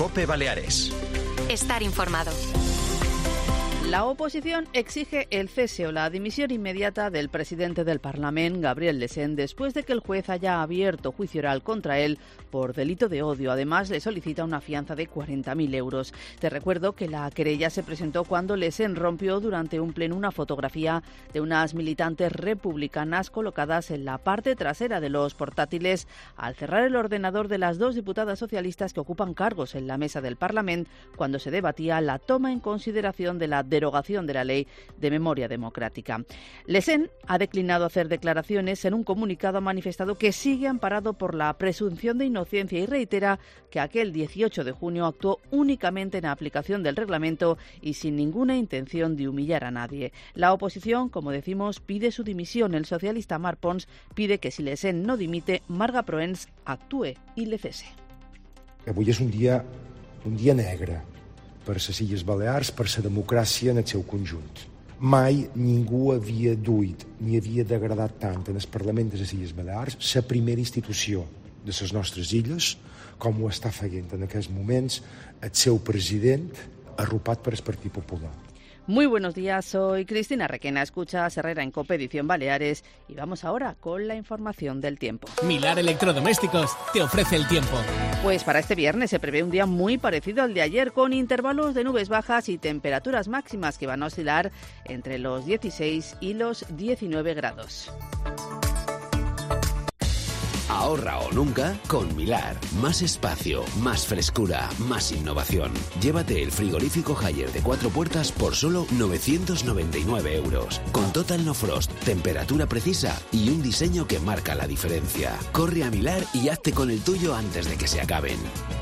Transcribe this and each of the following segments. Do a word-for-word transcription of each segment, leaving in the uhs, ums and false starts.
COPE Baleares. Estar informado. La oposición exige el cese o la dimisión inmediata del presidente del Parlament, Gabriel Lesén, después de que el juez haya abierto juicio oral contra él por delito de odio. Además, le solicita una fianza de cuarenta mil euros. Te recuerdo que la querella se presentó cuando Lesén rompió durante un pleno una fotografía de unas militantes republicanas colocadas en la parte trasera de los portátiles al cerrar el ordenador de las dos diputadas socialistas que ocupan cargos en la mesa del Parlament cuando se debatía la toma en consideración de la derogación de la ley de memoria democrática. Lesén ha declinado hacer declaraciones. En un comunicado ha manifestado que sigue amparado por la presunción de inocencia y reitera que aquel dieciocho de junio actuó únicamente en aplicación del reglamento y sin ninguna intención de humillar a nadie. La oposición, como decimos, pide su dimisión. El socialista Marc Pons pide que si Lesén no dimite, Marga Proens actúe i le cese. Avui és un dia, un dia negre per les Illes Balears, per la democràcia en el seu conjunt. Mai ningú havia duit ni havia degradat tant en el Parlament de les Illes Balears la primera institució de les nostres illes, com ho està fent en aquests moments el seu president, arropat per el Partit Popular. Muy buenos días, soy Cristina Requena, escuchas Herrera en COPE Edición Baleares y vamos ahora con la información del tiempo. Milar Electrodomésticos te ofrece el tiempo. Pues para este viernes se prevé un día muy parecido al de ayer, con intervalos de nubes bajas y temperaturas máximas que van a oscilar entre los dieciséis y los diecinueve grados. Ahorra o nunca con Milar. Más espacio, más frescura, más innovación. Llévate el frigorífico Haier de cuatro puertas por solo novecientos noventa y nueve euros. Con Total No Frost, temperatura precisa y un diseño que marca la diferencia. Corre a Milar y hazte con el tuyo antes de que se acaben.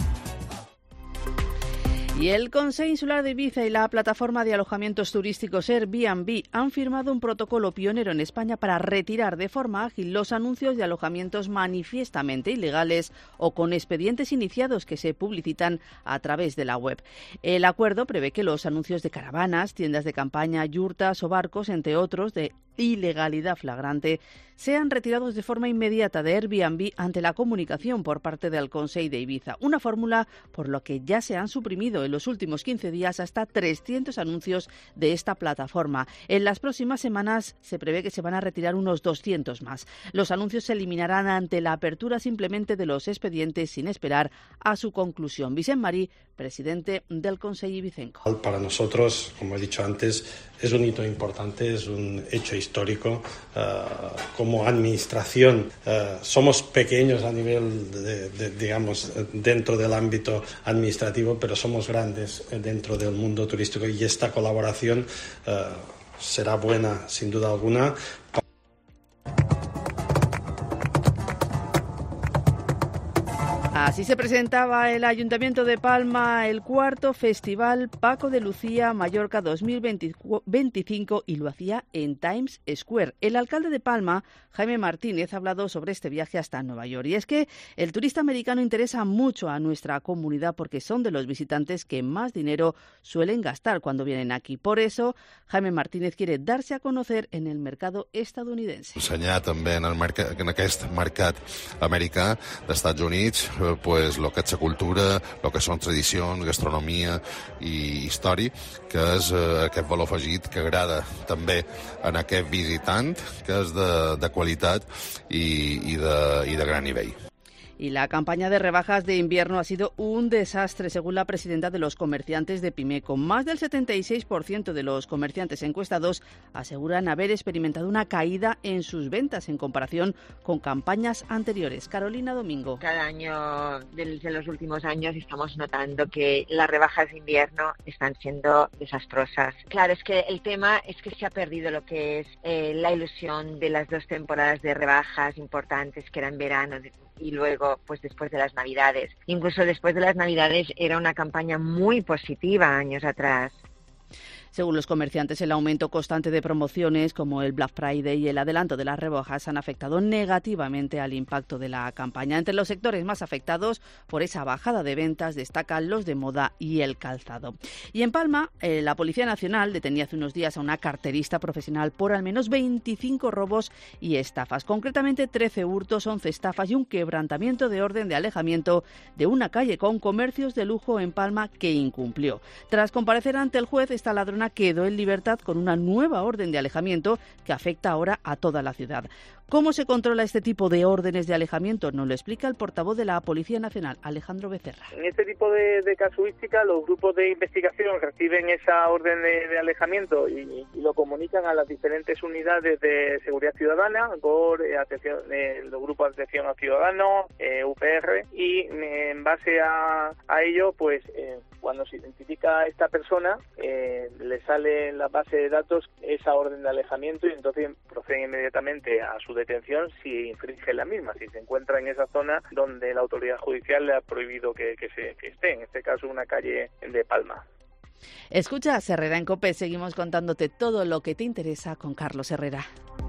Y el Consell Insular de Ibiza y la plataforma de alojamientos turísticos Airbnb han firmado un protocolo pionero en España para retirar de forma ágil los anuncios de alojamientos manifiestamente ilegales o con expedientes iniciados que se publicitan a través de la web. El acuerdo prevé que los anuncios de caravanas, tiendas de campaña, yurtas o barcos, entre otros, de ilegalidad flagrante, sean retirados de forma inmediata de Airbnb ante la comunicación por parte del Consell de Ibiza. Una fórmula por lo que ya se han suprimido en los últimos quince días hasta trescientos anuncios de esta plataforma. En las próximas semanas se prevé que se van a retirar unos doscientos más. Los anuncios se eliminarán ante la apertura simplemente de los expedientes sin esperar a su conclusión. Vicent Marí, presidente del Consell ibicenco. Para nosotros, como he dicho antes, es un hito importante, es un hecho histórico. Uh, como administración uh, somos pequeños a nivel, de, de, digamos, dentro del ámbito administrativo, pero somos grandes dentro del mundo turístico y esta colaboración uh, será buena, sin duda alguna. Así se presentaba el Ayuntamiento de Palma el cuarto Festival Paco de Lucía Mallorca dos mil veinticinco y lo hacía en Times Square. El alcalde de Palma, Jaime Martínez, ha hablado sobre este viaje hasta Nueva York. Y es que el turista americano interesa mucho a nuestra comunidad porque son de los visitantes que más dinero suelen gastar cuando vienen aquí. Por eso, Jaime Martínez quiere darse a conocer en el mercado estadounidense. Ensenyar també en, el mercat, en aquest mercat americà d'Estats Units pues, lo que és la cultura, lo que són tradicions, gastronomia i història, que és eh, aquest valor afegit que agrada també en aquest visitant, que és de, de qualitat i, i, de, i de gran nivell. Y la campaña de rebajas de invierno ha sido un desastre, según la presidenta de los comerciantes de Pimeco. Más del setenta y seis por ciento de los comerciantes encuestados aseguran haber experimentado una caída en sus ventas en comparación con campañas anteriores. Carolina Domingo. Cada año de los últimos años estamos notando que las rebajas de invierno están siendo desastrosas. Claro, es que el tema es que se ha perdido lo que es eh, la ilusión de las dos temporadas de rebajas importantes que eran verano y luego pues después de las Navidades. Incluso después de las Navidades era una campaña muy positiva años atrás. Según los comerciantes, el aumento constante de promociones como el Black Friday y el adelanto de las rebajas han afectado negativamente al impacto de la campaña. Entre los sectores más afectados por esa bajada de ventas destacan los de moda y el calzado. Y en Palma, eh, la Policía Nacional detenía hace unos días a una carterista profesional por al menos veinticinco robos y estafas. Concretamente, trece hurtos, once estafas y un quebrantamiento de orden de alejamiento de una calle con comercios de lujo en Palma que incumplió. Tras comparecer ante el juez, esta ladrona quedó en libertad con una nueva orden de alejamiento que afecta ahora a toda la ciudad. ¿Cómo se controla este tipo de órdenes de alejamiento? Nos lo explica el portavoz de la Policía Nacional, Alejandro Becerra. En este tipo de, de casuística, los grupos de investigación reciben esa orden de, de alejamiento y, y lo comunican a las diferentes unidades de seguridad ciudadana, G O R, atención, eh, los grupos de atención a ciudadanos, eh, U P R, y eh, en base a, a ello, pues eh, cuando se identifica a esta persona, eh, le sale en la base de datos esa orden de alejamiento y entonces proceden inmediatamente a su detención si infringe la misma, si se encuentra en esa zona donde la autoridad judicial le ha prohibido que, que, se, que esté, en este caso una calle de Palma. Escucha Herrera en COPE, seguimos contándote todo lo que te interesa con Carlos Herrera.